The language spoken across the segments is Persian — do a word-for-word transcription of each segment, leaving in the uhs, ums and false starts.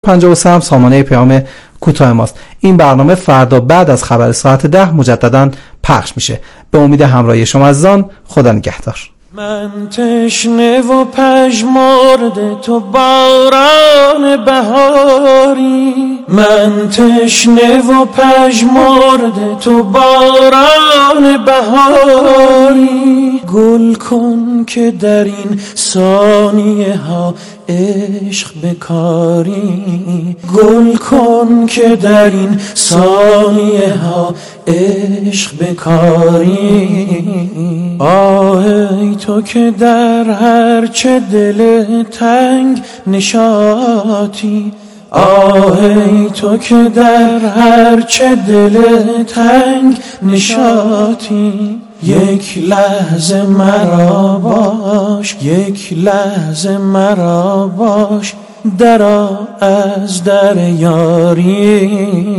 پنجاه و سه هم سامانه پیام کوتاه ماست. این برنامه فردا بعد از خبر ساعت ده مجددا پخش میشه. به امید همراهی شما عزیزان، خدا نگهدار. من تشنه و پژمرده، تو باران بهاری. من تشنه و پژمرده، تو باران بهاری. گل کن که در این ثانیه ها عشق بکاری. گل کن که در این ثانیه ها عشق بکاری. آه ای تو که در هر چه دل تنگ نشاطی. آه ای تو که در هر چه دل تنگ نشاطی. یک لحظه مرا باش، یک لحظه مرا باش، درآ از در یاری.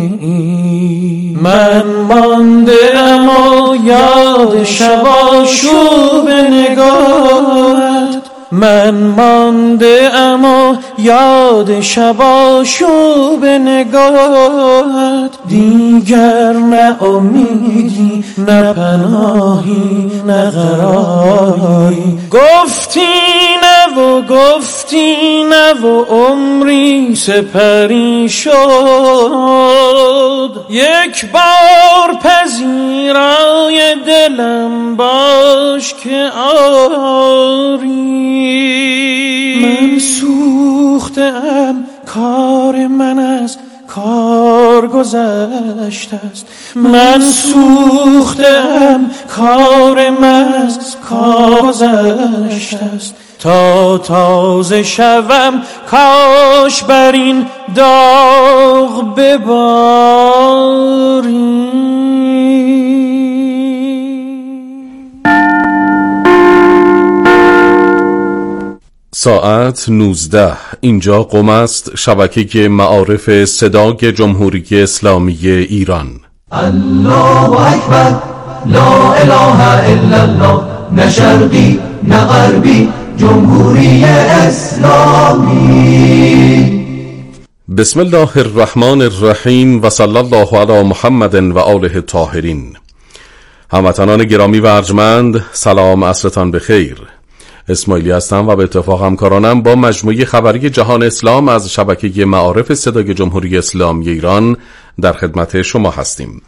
من مانده ام و یاد شب آشوب نگاهت. من مانده ام و یاد شب آشوب نگاهت. دیگر نه امیدی، نه پناهی، نه قراری. گفتی نه و گفتی نه و عمری سپری شد. یک بار پذیرای دلم باش که آری. من سوختم، کار من از کار گذشته است. من سوختم، کار من از کار گذشته است. تا تازه شوم کاش بر این داغ بباری. ساعت نوزده. اینجا قم است، شبکه معارف صدای جمهوری اسلامی ایران. الله اکبر، لا اله الا الله، نه شرقی نه غربی، جمهوری اسلامی. بسم الله الرحمن الرحیم و صلی الله علی محمد و آله الطاهرین. هموطنان گرامی و ارجمند، سلام، عصرتان بخیر. اسماعیلی هستم و به اتفاق همکارانم با مجموعه خبری جهان اسلام از شبکه معارف صدای جمهوری اسلامی ایران در خدمت شما هستیم.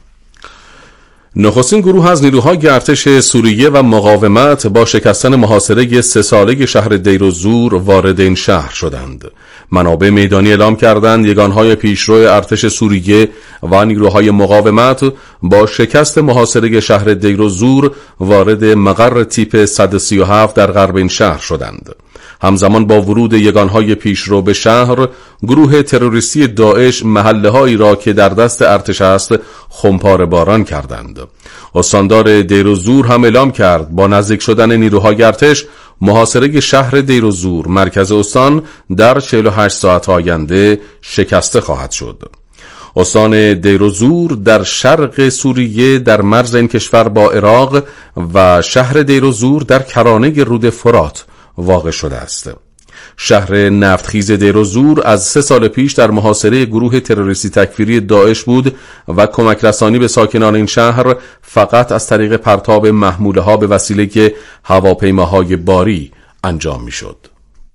نخستین گروه از نیروهای ارتش سوریه و مقاومت با شکستن محاصره سه ساله شهر دیر الزور وارد این شهر شدند. منابع میدانی اعلام کردند یگانهای پیشرو ارتش سوریه و نیروهای مقاومت با شکست محاصره شهر دیر الزور وارد مقر تیپ صد و سی و هفت در غرب این شهر شدند. همزمان با ورود یگانهای پیشرو به شهر، گروه تروریستی داعش محله‌هایی را که در دست ارتش است خمپاره باران کردند. استاندار دیر الزور هم اعلام کرد با نزدیک شدن نیروهای ارتش محاصره شهر دیر الزور مرکز استان در چهل و هشت ساعت آینده شکسته خواهد شد. استان دیر الزور در شرق سوریه در مرز این کشور با عراق و شهر دیر الزور در کرانه رود فرات واقع شده است. شهر نفتخیز دیر الزور از سه سال پیش در محاصره گروه تروریستی تکفیری داعش بود و کمک رسانی به ساکنان این شهر فقط از طریق پرتاب محموله ها به وسیله هواپیماهای باری انجام می شد.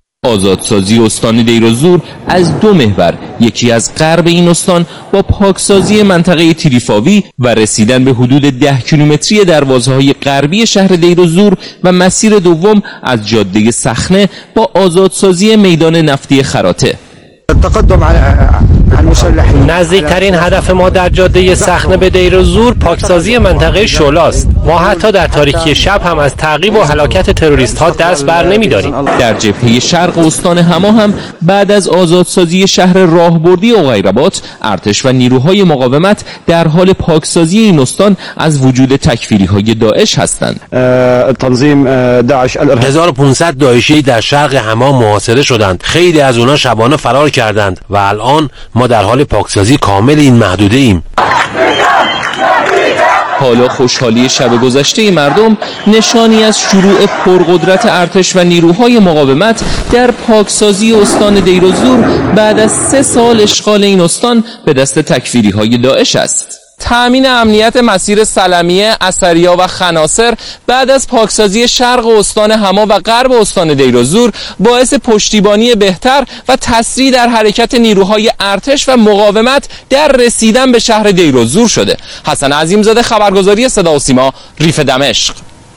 آزادسازی استان دیر الزور از دو محور، یکی از غرب این استان با پاکسازی منطقه تریفاوی و رسیدن به حدود ده کیلومتری دروازه‌های غربی شهر دیر الزور و مسیر دوم از جاده سخنه با آزادسازی میدان نفتی خراته. تقدم على المسلحین. نزدیکترین هدف ما در جاده سخنه به دیر الزور پاکسازی منطقه شولاست. ما حتی در تاریکی شب هم از تعقیب و هلاکت تروریست ها دست بر نمی‌داریم. در جبهه شرق استان حما هم بعد از آزادسازی شهر راهبردی عقیربات، ارتش و نیروهای مقاومت در حال پاکسازی این استان از وجود تکفیری‌های داعش هستند. تنظیم داعش هزار و پانصد داعشی در شرق حما محاصره شدند. خیلی از اونها شبانه فرار کردند و الان ما در حال پاکسازی کامل این محدوده ایم. حالا خوشحالی شب گذشته مردم نشانی از شروع پرقدرت ارتش و نیروهای مقاومت در پاکسازی استان دیر الزور بعد از سه سال اشغال این استان به دست تکفیری‌های داعش است. تأمین امنیت مسیر سلمیه، عصریا و خناصر بعد از پاکسازی شرق استان حما و غرب استان دیر الزور باعث پشتیبانی بهتر و تسریع در حرکت نیروهای ارتش و مقاومت در رسیدن به شهر دیر الزور شده. حسن عظیمزاده، خبرگزاری صدا و سیما، ریف دمشق.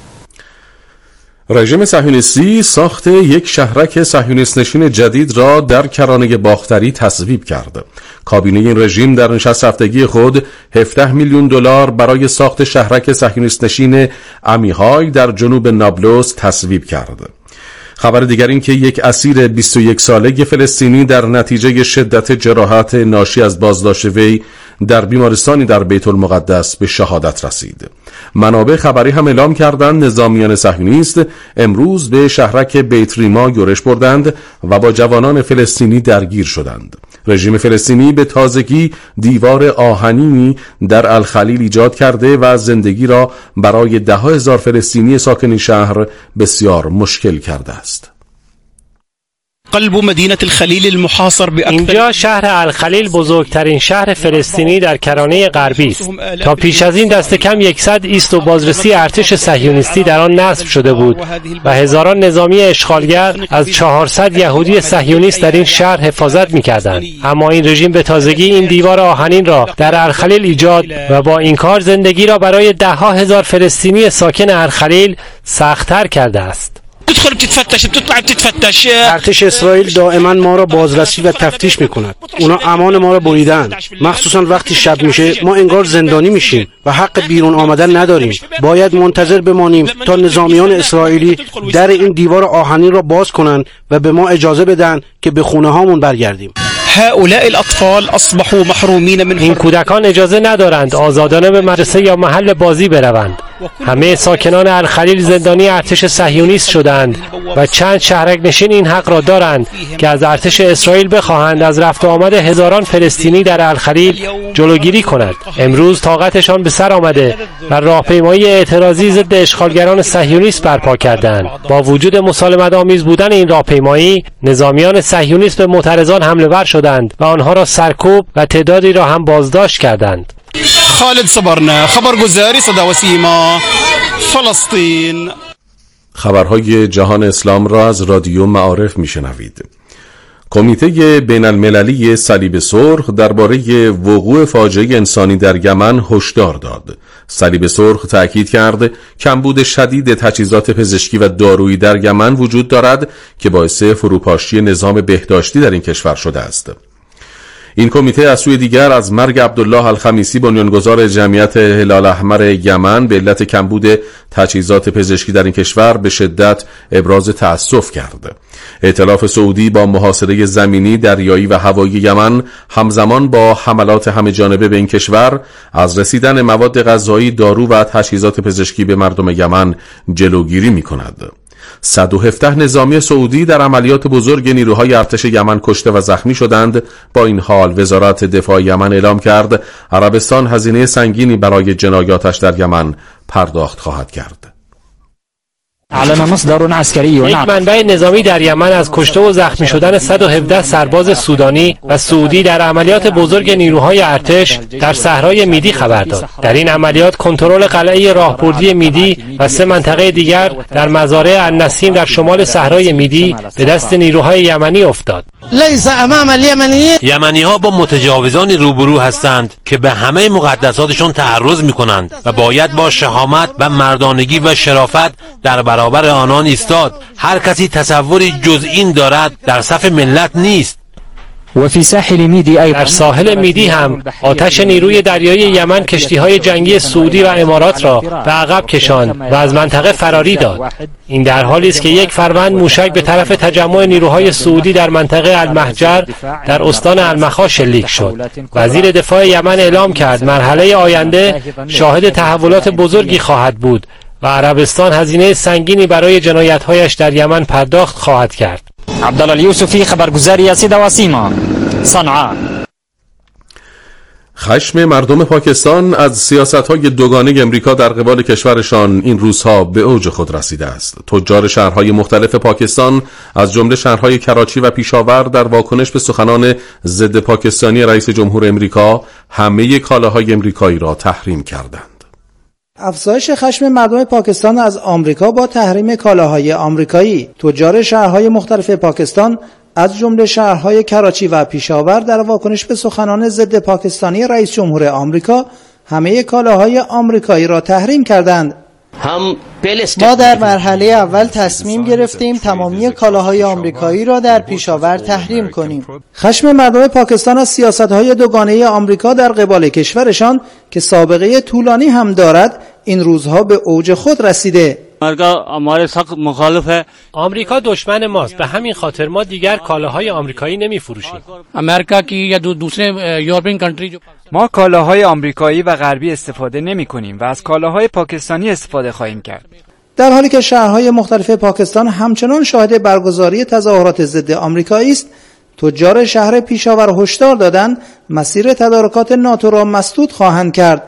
رژیم صهیونیستی ساخت یک شهرک صهیونیست نشین جدید را در کرانه باختری تصویب کرد. کابینه این رژیم در نشست هفتگی خود هفده میلیون دلار برای ساخت شهرک صهیونیست نشین امیهای در جنوب نابلس تصویب کرد. خبر دیگر این که یک اسیر بیست و یک ساله فلسطینی در نتیجه شدت جراحت ناشی از بازداشت وی در بیمارستانی در بیت المقدس به شهادت رسید. منابع خبری هم اعلام کردند نظامیان صهیونیست امروز به شهرک بیت ریما یورش بردند و با جوانان فلسطینی درگیر شدند. رژیم فلسطینی به تازگی دیوار آهنی در الخلیل ایجاد کرده و زندگی را برای ده ها هزار فلسطینی ساکن شهر بسیار مشکل کرده است. قلب مدینه الخلیل المحاصر باكثر اینجا شهر الخلیل بزرگترین شهر فلسطینی در کرانه غربی است. تا پیش از این دست کم صد ایست و بازرسی ارتش صهیونیستی در آن نصب شده بود و هزاران نظامی اشغالگر از چهارصد یهودی صهیونیست در این شهر حفاظت می‌کردند. اما این رژیم به تازگی این دیوار آهنین را در الخلیل ایجاد و با این کار زندگی را برای ده ها هزار فلسطینی ساکن الخلیل سخت‌تر کرده است. تدخل بتتفتش بتطلع بتتفتش. ارتش اسرائیل دائما ما را بازرسی و تفتیش میکند. اونا امان ما را بریدن. مخصوصا وقتی شب میشه ما انگار زندانی میشیم و حق بیرون آمدن نداریم. باید منتظر بمانیم تا نظامیان اسرائیلی در این دیوار آهنین را باز کنند و به ما اجازه بدن که به خونه هامون برگردیم. هؤلاء الاطفال اصبحوا محرومین من. این کودکان اجازه ندارند آزادانه به مدرسه یا محل بازی بروند. همه ساکنان الخلیل زندانی ارتش صهیونیست شدند و چند شهرک نشین این حق را دارند که از ارتش اسرائیل بخواهند از رفت و آمد هزاران فلسطینی در الخلیل جلوگیری کند. امروز طاقتشان به سر آمده و راهپیمایی اعتراضی ضد اشغالگران صهیونیست برپا کردند. با وجود مسالمت آمیز بودن این راهپیمایی، نظامیان صهیونیست به معترضان حمله ور شدند و آنها را سرکوب و تعدادی را هم بازداشت کردند. خالد صبرنا، خبرگزاری صدا و سیما، فلسطین. خبرهای جهان اسلام را از رادیو معارف میشنوید. کمیته بین المللی صلیب سرخ درباره وقوع فاجعه انسانی در یمن هشدار داد. صلیب سرخ تأکید کرد کمبود شدید تجهیزات پزشکی و دارویی در یمن وجود دارد که باعث فروپاشی نظام بهداشتی در این کشور شده است. این کمیته از سوی دیگر از مرگ عبدالله الخمیسی بنیانگذار جمعیت هلال احمر یمن به علت کمبود تجهیزات پزشکی در این کشور به شدت ابراز تأسف کرد. ائتلاف سعودی با محاصره زمینی، دریایی و هوایی یمن همزمان با حملات همه جانبه به این کشور از رسیدن مواد غذایی، دارو و تجهیزات پزشکی به مردم یمن جلوگیری می‌کند. صد و هفده نظامی سعودی در عملیات بزرگ نیروهای ارتش یمن کشته و زخمی شدند. با این حال وزارت دفاع یمن اعلام کرد عربستان هزینه سنگینی برای جنایاتش در یمن پرداخت خواهد کرد. یک منبع نظامی در یمن از کشته و زخمی شدن صد و هفده سرباز سودانی و سعودی در عملیات بزرگ نیروهای ارتش در صحرای میدی خبر داد. در این عملیات کنترل قلعه راهبردی میدی و سه منطقه دیگر در مزارع النسیم در شمال صحرای میدی به دست نیروهای یمنی افتاد. یمنی ها با متجاوزانی روبرو هستند که به همه مقدساتشون تعرض می کنند و باید با شهامت و مردانگی و شرافت در برابر آنان ایستاد. هر کسی تصوری جز این دارد در صف ملت نیست. و فی ساحل میدی ایضا، در ساحل میدی هم آتش نیروی دریایی یمن کشتی‌های جنگی سعودی و امارات را به عقب کشاند و از منطقه فراری داد. این در حالی است که یک فروند موشک به طرف تجمع نیروهای سعودی در منطقه المهجر در استان المخا شلیک شد. وزیر دفاع یمن اعلام کرد مرحله آینده شاهد تحولات بزرگی خواهد بود و عربستان هزینه سنگینی برای جنایت‌هایش در یمن پرداخت خواهد کرد. عبدالله الیوسفی، خبرگزاری صدا و سیما، صنعا. خشم مردم پاکستان از سیاست‌های دوگانه امریکا در قبال کشورشان این روزها به اوج خود رسیده است. تجار شهرهای مختلف پاکستان از جمله شهرهای کراچی و پیشاور در واکنش به سخنان ضد پاکستانی رئیس جمهور امریکا همه کالاهای امریکایی را تحریم کردند. افزایش خشم مردم پاکستان از آمریکا با تحریم کالاهای آمریکایی. تجار شهرهای مختلف پاکستان از جمله شهرهای کراچی و پیشاور در واکنش به سخنان ضد پاکستانی رئیس جمهور آمریکا همه کالاهای آمریکایی را تحریم کردند. ما در مرحله اول تصمیم گرفتیم تمامی کالاهای آمریکایی را در پیشاور تحریم کنیم. خشم مردم پاکستان از سیاست‌های دوگانه آمریکا در قبال کشورشان که سابقه طولانی هم دارد این روزها به اوج خود رسیده. آمریکا دشمن ماست، به همین خاطر ما دیگر کالاهای آمریکایی نمی‌فروشیم. ما کالاهای آمریکایی و غربی استفاده نمی‌کنیم و از کالاهای پاکستانی استفاده خواهیم کرد. در حالی که شهرهای مختلف پاکستان همچنان شاهد برگزاری تظاهرات ضد آمریکایی است، تجار شهر پیشاور هشدار دادند مسیر تدارکات ناتو را مسدود خواهند کرد.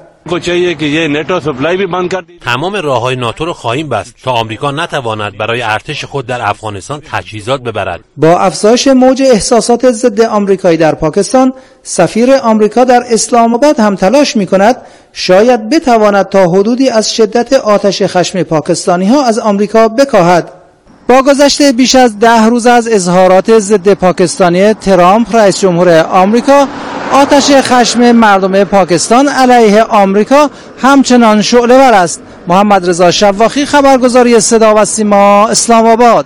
تمام راه‌های ناتو را خواهیم بست تا آمریکا نتواند برای ارتش خود در افغانستان تجهیزات ببرد. با افزایش موج احساسات ضد آمریکایی در پاکستان، سفیر آمریکا در اسلام آباد هم تلاش می‌کند شاید بتواند تا حدودی از شدت آتش خشم پاکستانی‌ها از آمریکا بکاهد. با گذشت بیش از ده روز از اظهارات ضد پاکستانی ترامپ رئیس جمهور آمریکا، آتش خشم مردم پاکستان علیه آمریکا همچنان شعله‌ور است. محمد رضا شواخی، خبرگزاری صدا و سیما، اسلام آباد.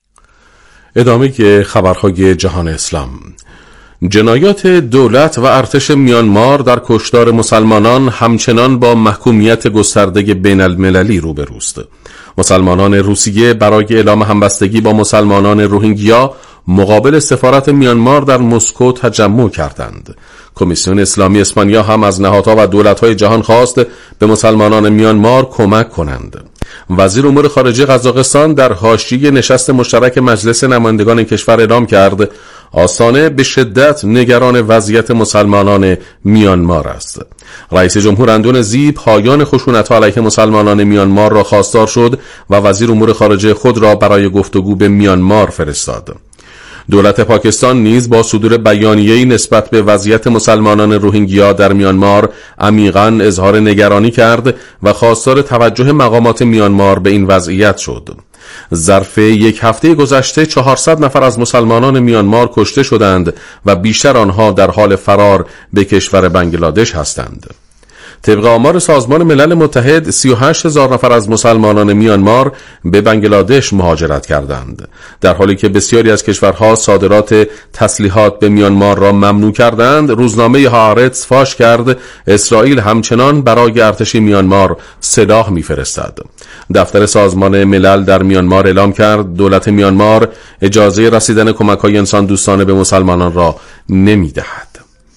ادامه خبرهای جهان اسلام. جنایات دولت و ارتش میانمار در کشتار مسلمانان همچنان با محکومیت گسترده بین المللی روبروست. مسلمانان روسیه برای اعلام همبستگی با مسلمانان روهینگیا مقابل سفارت میانمار در مسکو تجمع کردند. کمیسیون اسلامی اسپانیا هم از نهادها و دولت‌های جهان خواست به مسلمانان میانمار کمک کنند. وزیر امور خارجه قزاقستان در حاشیه نشست مشترک مجلس نمایندگان کشور اعلام کرد آستانه به شدت نگران وضعیت مسلمانان میانمار است. رئیس جمهور اندونزی پایان خشونت‌ها علیه مسلمانان میانمار را خواستار شد و وزیر امور خارجه خود را برای گفتگو به میانمار فرستاد. دولت پاکستان نیز با صدور بیانیه‌ای نسبت به وضعیت مسلمانان روهینگیا در میانمار عمیقاً اظهار نگرانی کرد و خواستار توجه مقامات میانمار به این وضعیت شد. ظرف یک هفته گذشته چهارصد نفر از مسلمانان میانمار کشته شدند و بیشتر آنها در حال فرار به کشور بنگلادش هستند. طبق آمار سازمان ملل متحد سی و هشت هزار نفر از مسلمانان میانمار به بنگلادش مهاجرت کردند، در حالی که بسیاری از کشورها صادرات تسلیحات به میانمار را ممنوع کردند. روزنامه هارتز فاش کرد اسرائیل همچنان برای ارتش میانمار سلاح میفرستد. دفتر سازمان ملل در میانمار اعلام کرد دولت میانمار اجازه رسیدن کمک‌های انسان دوستانه به مسلمانان را نمی‌دهد.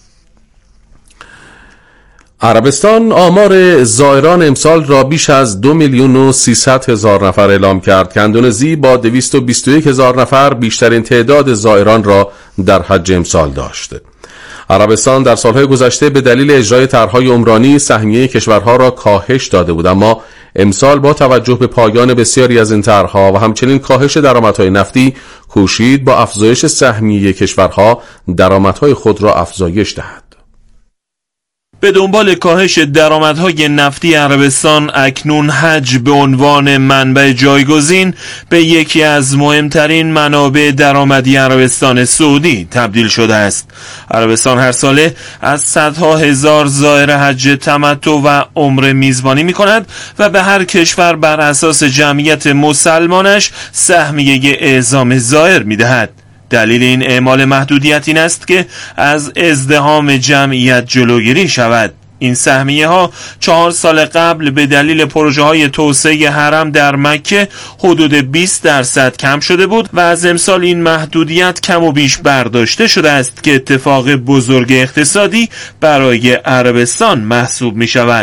عربستان آمار زائران امسال را بیش از دو میلیون و سیصد هزار نفر اعلام کرد که اندونزی با دویست و بیست و یک هزار نفر بیشترین تعداد زائران را در حج امسال داشت. عربستان در سالهای گذشته به دلیل اجرای طرح‌های عمرانی سهمیه کشورها را کاهش داده بود، اما امسال با توجه به پایان بسیاری از این طرح‌ها و همچنین کاهش درآمدهای نفتی کوشید با افزایش سهمیه کشورها درآمدهای خود را افزایش دهد. به دنبال کاهش درآمدهای نفتی عربستان اکنون حج به عنوان منبع جایگزین به یکی از مهمترین منابع درآمدی عربستان سعودی تبدیل شده است. عربستان هر ساله از صدها هزار زائر حج تمتع و عمره میزبانی می کند و به هر کشور بر اساس جمعیت مسلمانش سهمیه اعزام زائر می دهد. دلیل این اعمال محدودیت این است که از ازدحام جمعیت جلوگیری شود. این سهمیه ها چهار سال قبل به دلیل پروژه های توسعه حرم در مکه حدود بیست درصد کم شده بود و از امسال این محدودیت کم و بیش برداشته شده است که اتفاق بزرگ اقتصادی برای عربستان محسوب می شود.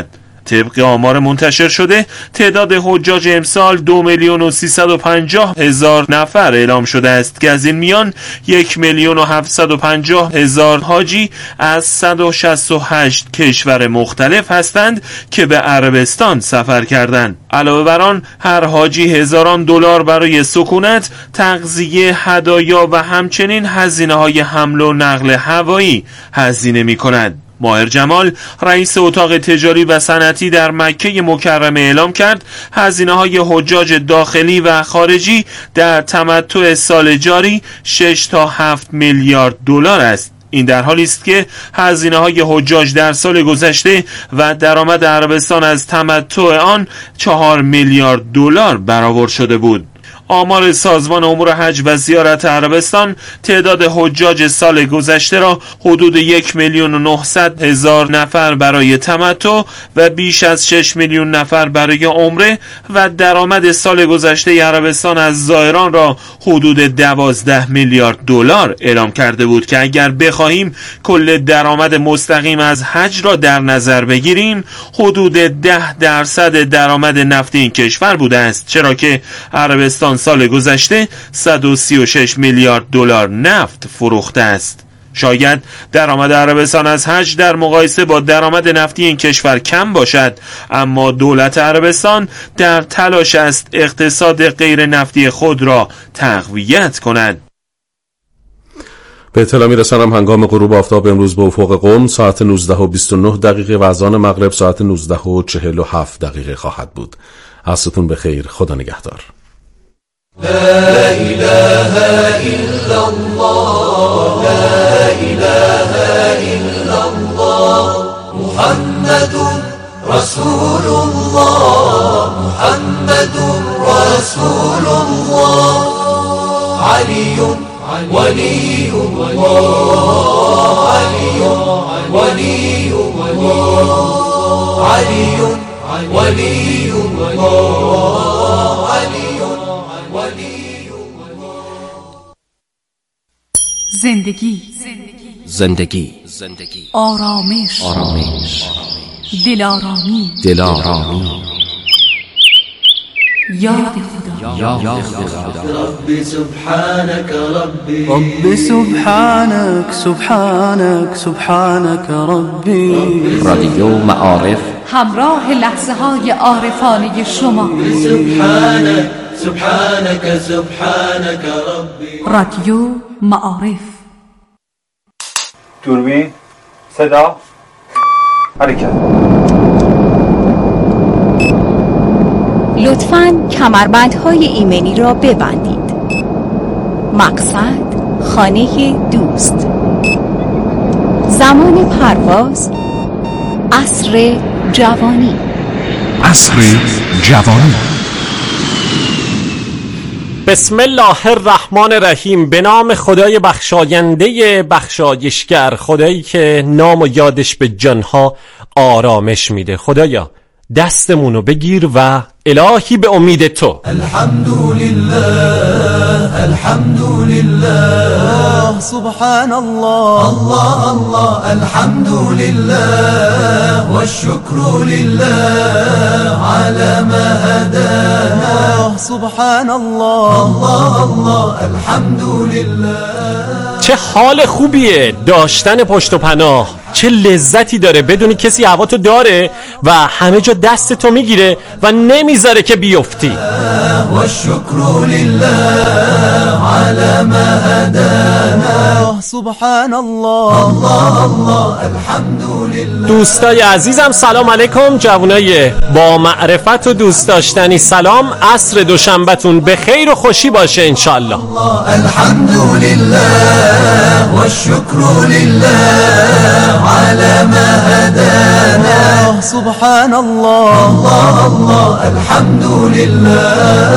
طبق آمار منتشر شده تعداد حجاج امسال دو میلیون و سیصد و پنجاه هزار نفر اعلام شده است که از این میان یک میلیون و هفتصد و پنجاه هزار حاجی از صد و شصت و هشت کشور مختلف هستند که به عربستان سفر کردند. علاوه بر آن هر حاجی هزاران دلار برای سکونت، تغذیه، هدایا و همچنین هزینه‌های حمل و نقل هوایی هزینه می‌کند. ماهر جمال رئیس اتاق تجاری و صنعتی در مکه مکرمه اعلام کرد هزینه‌های حجاج داخلی و خارجی در تمتع سال جاری شش تا هفت میلیارد دلار است. این در حالی است که هزینه‌های حجاج در سال گذشته و درآمد عربستان از تمتع آن چهار میلیارد دلار برآورد شده بود. آمار سازمان امور حج و زیارت عربستان تعداد حجاج سال گذشته را حدود یک میلیون و نهصد هزار نفر برای تمتع و بیش از شش میلیون نفر برای عمره و درآمد سال گذشته عربستان از زائران را حدود دوازده میلیارد دلار اعلام کرده بود که اگر بخواهیم کل درآمد مستقیم از حج را در نظر بگیریم حدود ده درصد درآمد نفتی این کشور بوده است، چرا که عربستان سال گذشته صد و سی و شش میلیارد دلار نفت فروخته است. شاید درآمد عربستان از حج در مقایسه با درآمد نفتی این کشور کم باشد، اما دولت عربستان در تلاش است اقتصاد غیر نفتی خود را تقویت کند. به اطلاع میرسانم هنگام غروب آفتاب امروز به افق قم ساعت نوزده و بیست و نه دقیقه و از آن مغرب ساعت نوزده و چهل و هفت دقیقه خواهد بود. عصرتون بخیر. خدا نگهدار. لا إله إلا الله لا إله إلا الله محمد رسول الله محمد رسول الله علي ولي الله علي ولي الله علي ولي الله علي زندگی زندگی آرامش آرامش دلارامی دلارامی یاد خدا یاد خدا ربی سبحانك ربی ربی سبحانك سبحانك سبحانك ربی رادیو معارف همراه لحظه های عارفانه شما سبحانك سبحانك سبحانك ربی رادیو معارف. دوربین صدا حرکت. لطفاً کمربندهای ایمنی را ببندید. مقصد خانه دوست. زمان پرواز عصر جوانی. عصر جوانی. بسم الله الرحمن الرحیم. به نام خدای بخشاینده بخشایشگر، خدایی که نام و یادش به جانها آرامش میده. خدایا دستمونو بگیر و الهی به امید تو. الحمدلله الحمدلله سبحان الله الله الله الحمدلله والشكر لله على ما هدانا سبحان الله الله الله الحمدلله. چه حال خوبیه داشتن پشت و پناه، چه لذتی داره بدونی کسی هواتو داره و همه جا دست تو میگیره و نمیذاره که بیفتی. و شکر لله على ما هدانا سبحان الله الله الله الحمدلله. دوستای عزیزم سلام علیکم. جوانای با معرفت و دوست داشتنی سلام. عصر دوشنبهتون به خیر و خوشی باشه انشالله. الحمدلله و شکر لله على ما هدانا سبحان الله الله الله الحمدلله.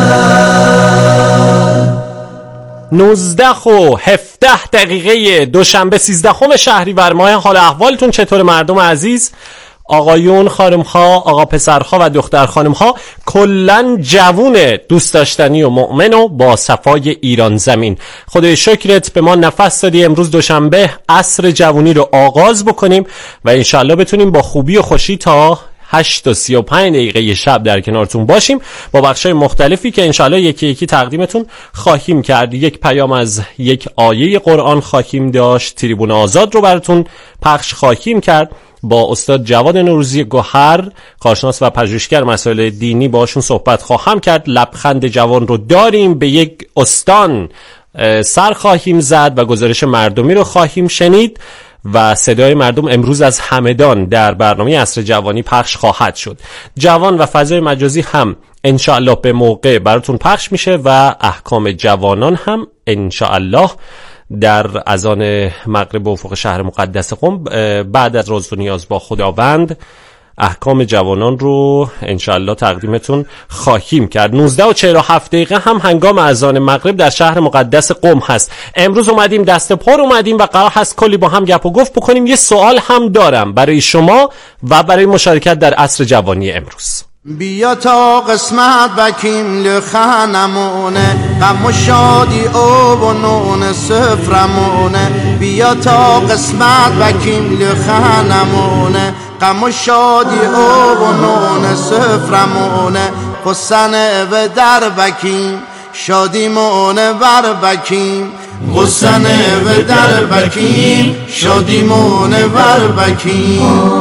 نوزده و هفده دقیقه دوشنبه سیزدهم شهریور ماه. حال احوالتون چطور مردم عزیز؟ آقایون، خانم‌ها، آقا پسرها و دختر خانم‌ها، کلاً جوون دوست داشتنی و مؤمن و با صفای ایران زمین. خدای شکرت به ما نفس دادی امروز دوشنبه عصر جوونی رو آغاز بکنیم و انشالله بتونیم با خوبی و خوشی تا هشت و سی و پنج دقیقه شب در کنارتون باشیم با بخشای مختلفی که انشاءالله یکی یکی تقدیمتون خواهیم کرد. یک پیام از یک آیه قرآن خواهیم داشت، تریبون آزاد رو براتون پخش خواهیم کرد، با استاد جواد نوروزی گوهر کارشناس و پژوهشگر مسائل دینی باشون صحبت خواهم کرد. لبخند جوان رو داریم، به یک استان سر خواهیم زد و گزارش مردمی رو خواهیم شنید و صدای مردم امروز از همدان در برنامه عصر جوانی پخش خواهد شد. جوان و فضای مجازی هم انشاءالله به موقع براتون پخش میشه و احکام جوانان هم انشاءالله در اذان مغرب و افق شهر مقدس قم بعد از راز و نیاز با خداوند احکام جوانان رو انشاءالله تقدیمتون خواهیم کرد. نوزده و چهل و هفت دقیقه هم هنگام اذان مغرب در شهر مقدس قم هست. امروز اومدیم دست پر اومدیم و قرار هست کلی با هم گپ و گفت بکنیم. یه سوال هم دارم برای شما و برای مشارکت در عصر جوانی امروز. بیا تا قسمت بکیم لخنمونه غم و شادی او و نون سفرمونه بیا تا قسمت بکیم لخنمونه غم و شادی او و نون سفرمونه قصنه و در بکیم شادی مونه بر بکیم قصنه و در بکیم شادی مونه بر بکیم.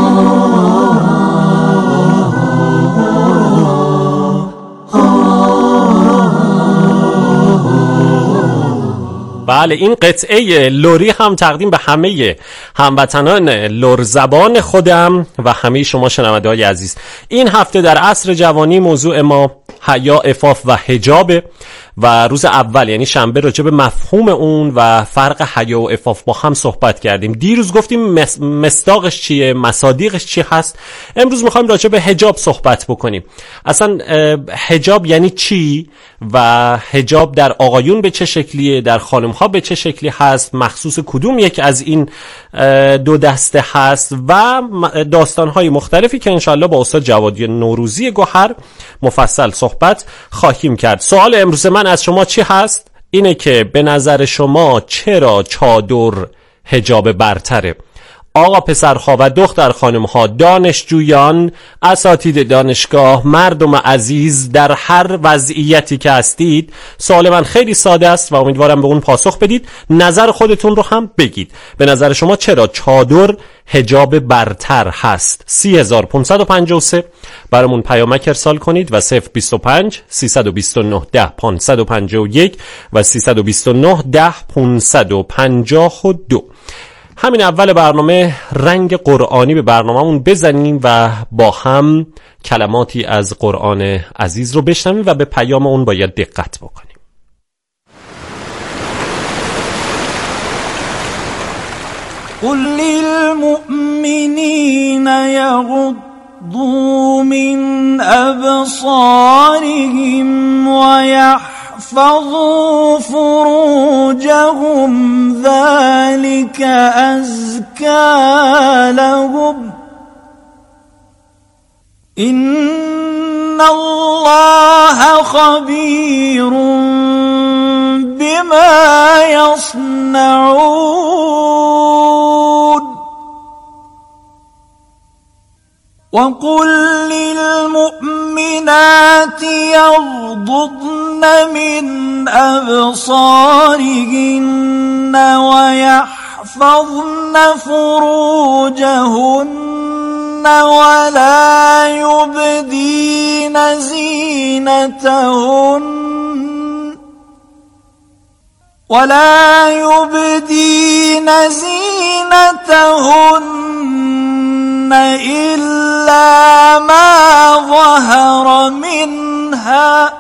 بله، این قطعه لوری هم تقدیم به همه هموطنان لور زبان خودم و همه شما شنونده های عزیز. این هفته در عصر جوانی موضوع ما حیا، عفاف و حجابه و روز اول یعنی شنبه راجع به مفهوم اون و فرق حیا و عفاف با هم صحبت کردیم. دیروز گفتیم مصداقش چیه، مصادیقش چی هست. امروز میخوایم راجع به حجاب صحبت بکنیم. اصلا حجاب یعنی چی و حجاب در آقایون به چه شکلیه، در خانم‌ها به چه شکلی هست، مخصوص کدوم یک از این دو دسته هست و داستان‌های مختلفی که انشاءالله با استاد جواد نوروزی گوهر مفصل صحبت خواهیم کرد. سوال امروز من از شما چی هست؟ اینه که به نظر شما چرا چادر حجاب برتره؟ آقا پسرها و دختر خانمها، دانشجویان، اساتید دانشگاه، مردم عزیز، در هر وضعیتی که هستید، سوال من خیلی ساده است و امیدوارم به اون پاسخ بدید. نظر خودتون رو هم بگید. به نظر شما چرا چادر حجاب برتر هست؟ سی هزار و پانصد و پنجاه و سه برامون پیامک ارسال کنید و صفر بیست و پنج سیصد و بیست و نه ده پانصد و پنجاه و یک و سیصد و بیست و نه ده پانصد و پنجاه و دو. همین اول برنامه رنگ قرآنی به برنامه‌مون بزنیم و با هم کلماتی از قرآن عزیز رو بشنویم و به پیام اون باید دقت بکنیم. قل للمؤمنین یغضوا من ابصارهم و يحفظوا فروجهم ذلك أزكى لهم إن الله خبير بما يصنعون وقل للمؤمنات يغضضن من أبصارهن ويحفظن فروجهن ولا يبدين زينتهن ولا يبدين زينتهن إلا ما ظهر منها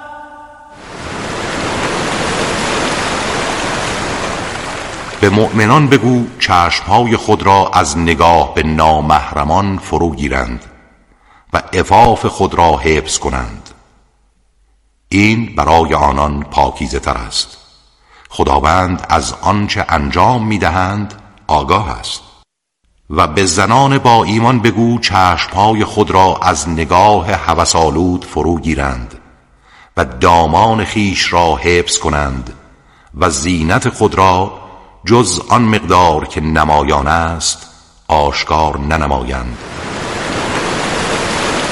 به مؤمنان بگو چشمهای خود را از نگاه به نامحرمان فرو گیرند و عفاف خود را حفظ کنند. این برای آنان پاکیزه تر است. خداوند از آنچه انجام می‌دهند آگاه است. و به زنان با ایمان بگو چشمهای خود را از نگاه هوس‌آلود فرو گیرند و دامان خیش را حفظ کنند و زینت خود را جز آن مقدار که نمایان است آشکار ننمایند.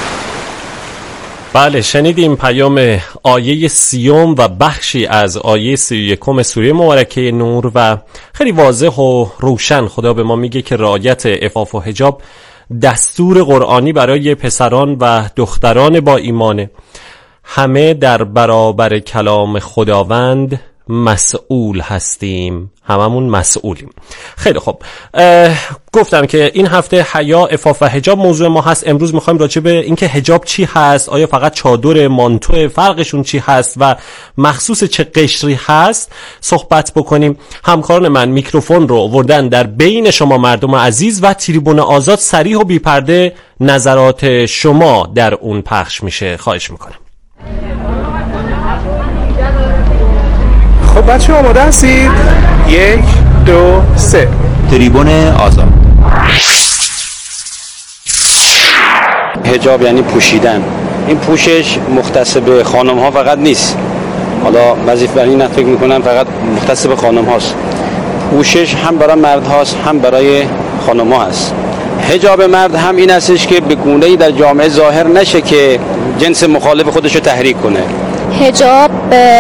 بله، شنیدیم پیام آیه سیوم و بخشی از آیه سی و یکم سوره مبارکه نور و خیلی واضح و روشن خدا به ما میگه که رعایت عفاف و حجاب دستور قرآنی برای پسران و دختران با ایمانه. همه در برابر کلام خداوند مسئول هستیم، هممون مسئولیم. خیلی خب، گفتم که این هفته حیا، عفاف و حجاب موضوع ما هست. امروز میخوایم راجع به این که حجاب چی هست، آیا فقط چادر، مانتو، فرقشون چی هست و مخصوص چه قشری هست صحبت بکنیم. همکاران من میکروفون رو آوردن در بین شما مردم عزیز و تریبون آزاد صریح و بی‌پرده نظرات شما در اون پخش میشه. خواهش میکنم. خب بچه آماده هستید؟ یک دو سه. تریبون آزاد. حجاب یعنی پوشیدن. این پوشش مختص به خانم ها فقط نیست. حالا وظیفه بر این فکر میکنم فقط مختص به خانم هاست. پوشش هم برای مرد هاست هم برای خانم ها هست. حجاب مرد هم این هستش که به گونه‌ای در جامعه ظاهر نشه که جنس مخالف خودش رو تحریک کنه. حجاب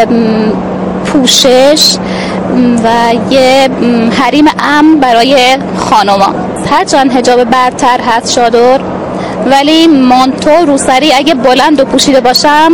پوشش و یه حریم امن برای خانوما. هرچند حجاب برتر هست چادر، ولی مانتو روسری اگه بلند و پوشیده باشم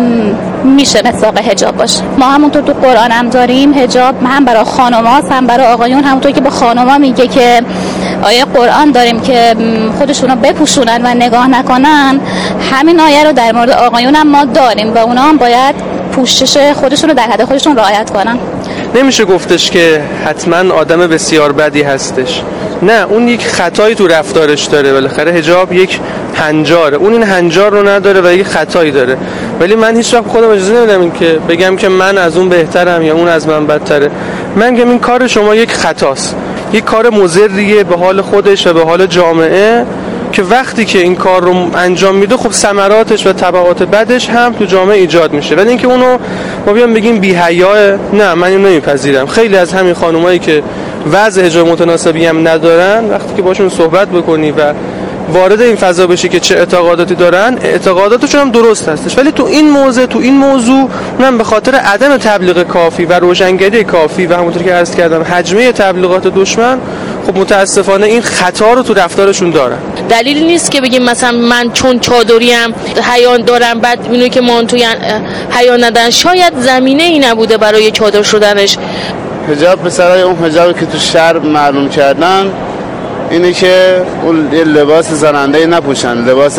میشه مساق حجاب باشه. ما همونطور تو قرآن هم داریم حجاب هم برای خانوماست هم برای آقایون. همونطور که به خانوما میگه که آیه قرآن داریم که خودشونو بپوشونن و نگاه نکنن، همین آیه رو در مورد آقایون هم ما داریم و اونا هم باید پوشش خودشون رو در حد خودشون رعایت کنن. نمیشه گفتش که حتما آدم بسیار بدی هستش، نه، اون یک خطایی تو رفتارش داره. بالاخره حجاب یک هنجاره، اون این هنجار رو نداره و یک خطایی داره. ولی من هیچ وقت خودم اجازه نمیدم این که بگم که من از اون بهترم یا اون از من بدتره. من میگم این کار شما یک خطاست، یک کار مضریه به حال خودش و به حال جامعه، که وقتی که این کار رو انجام میده خب ثمراتش و تبعات بدش هم تو جامعه ایجاد میشه. ولی اینکه اونو ما بیام بگیم بی‌حیا، نه، من اینو نمیپذیرم. خیلی از همین خانمایی که وضع حجاب متناسبی هم ندارن، وقتی که باشون صحبت بکنی و وارد این فضا بشی که چه اعتقاداتی دارن، اعتقاداتشون هم درست هستش، ولی تو این موضوع تو این موضوع اونم به خاطر عدم تبلیغ کافی و روشنگری کافی و همونطور که عرض کردم حجمه تبلیغات دشمن، خب متاسفانه این خطا رو تو رفتارشون دارن. دلیلی نیست که بگیم مثلا من چون چادریم حیا دارم بعد اینو که مانتوی حیا ندارن. شاید زمینه ای نبوده برای چادر شدنش. حجاب پسرای اون حجابی که تو شهر معلوم کردن اینه که اون لباس زننده نپوشن، لباس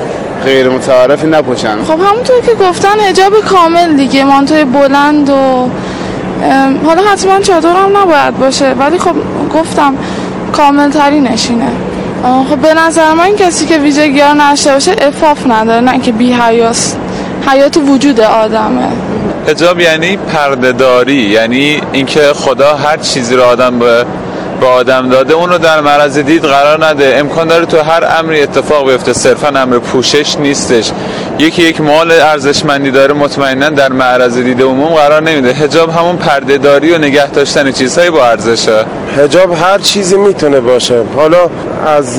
غیر متعارفی نپوشن. خب همونطور که گفتن حجاب کامل دیگه، مانتوی بلند و حالا حتما چادر هم نباید باشه، ولی خب گفتم کامل ترینش اینه. خب به نظر من این کسی که ویژگی ها نشه باشه عفاف نداره، نه که بی حیاست. حیا تو وجود آدمه. حجاب یعنی پرده‌داری، یعنی اینکه خدا هر چیزی رو آدم به به آدم داده اون رو در معرض دید قرار نده. امکان داره تو هر امری اتفاق بیفته، صرفا امر پوشش نیستش. یکی یک مال ارزشمندی داره مطمئنا در معرض دید عموم قرار نمیده. حجاب همون پرده‌داری و نگه داشتن چیزهای با ارزشه. حجاب هر چیزی میتونه باشه، حالا از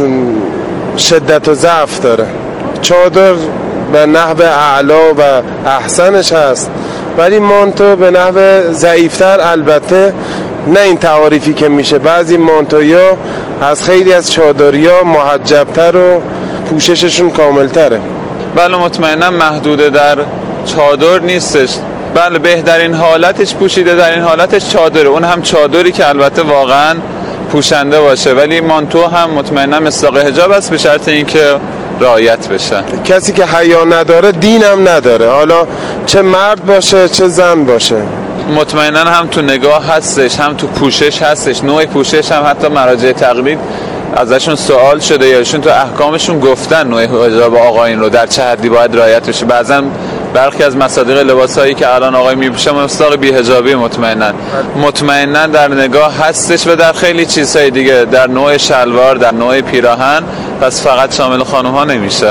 شدت و ضعف داره. چادر به نحو اعلا و احسنش هست، ولی مانتو به نحو ضعیفتر، البته نه این تعاریفی که میشه. بعضی مانتویا از خیلی از چادریا محجبتر و پوشششون کاملتره. بله مطمئنا محدوده در چادر نیستش. بله بهترین حالتش پوشیده در این حالتش چادره، اون هم چادری که البته واقعا پوشنده باشه، ولی مانتو هم مطمئنا مصداق حجاب است به شرط اینکه رعایت بشه. کسی که حیا نداره دین هم نداره، حالا چه مرد باشه چه زن باشه. مطمئنا هم تو نگاه هستش، هم تو پوشش هستش. نوع پوشش هم حتی مراجع تقلید ازشون سوال شده یا ایشون تو احکامشون گفتن نوع حجاب آقایون رو در چه حدی باید رعایت بشه. بعضا برخی از مصادیق لباسایی که الان آقای میپوشن مصداق بی‌حجابی مطمئنا مطمئنا در نگاه هستش و در خیلی چیزهای دیگه، در نوع شلوار، در نوع پیراهن، پس فقط شامل خانم ها نمیشه.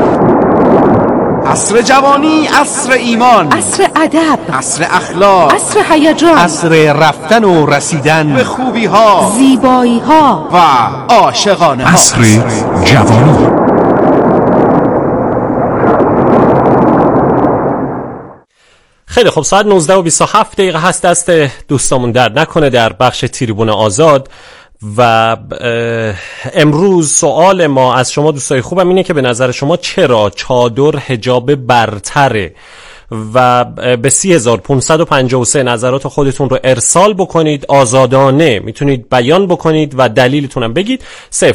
عصر جوانی، عصر ایمان، عصر ادب، عصر اخلاق، عصر هیجان، عصر رفتن و رسیدن به خوبی ها، زیبایی ها و عاشقانه ها. عصر جوانی. خیلی خب، ساعت نوزده و بیست و هفت دقیقه هست. دست دوستامون در نکنه در بخش تریبون آزاد. و امروز سوال ما از شما دوستای خوبم اینه که به نظر شما چرا چادر حجاب برتره؟ و به سی هزار و پانصد و پنجاه و سه نظرات خودتون رو ارسال بکنید، آزادانه میتونید بیان بکنید و دلیلتونم بگید. صفر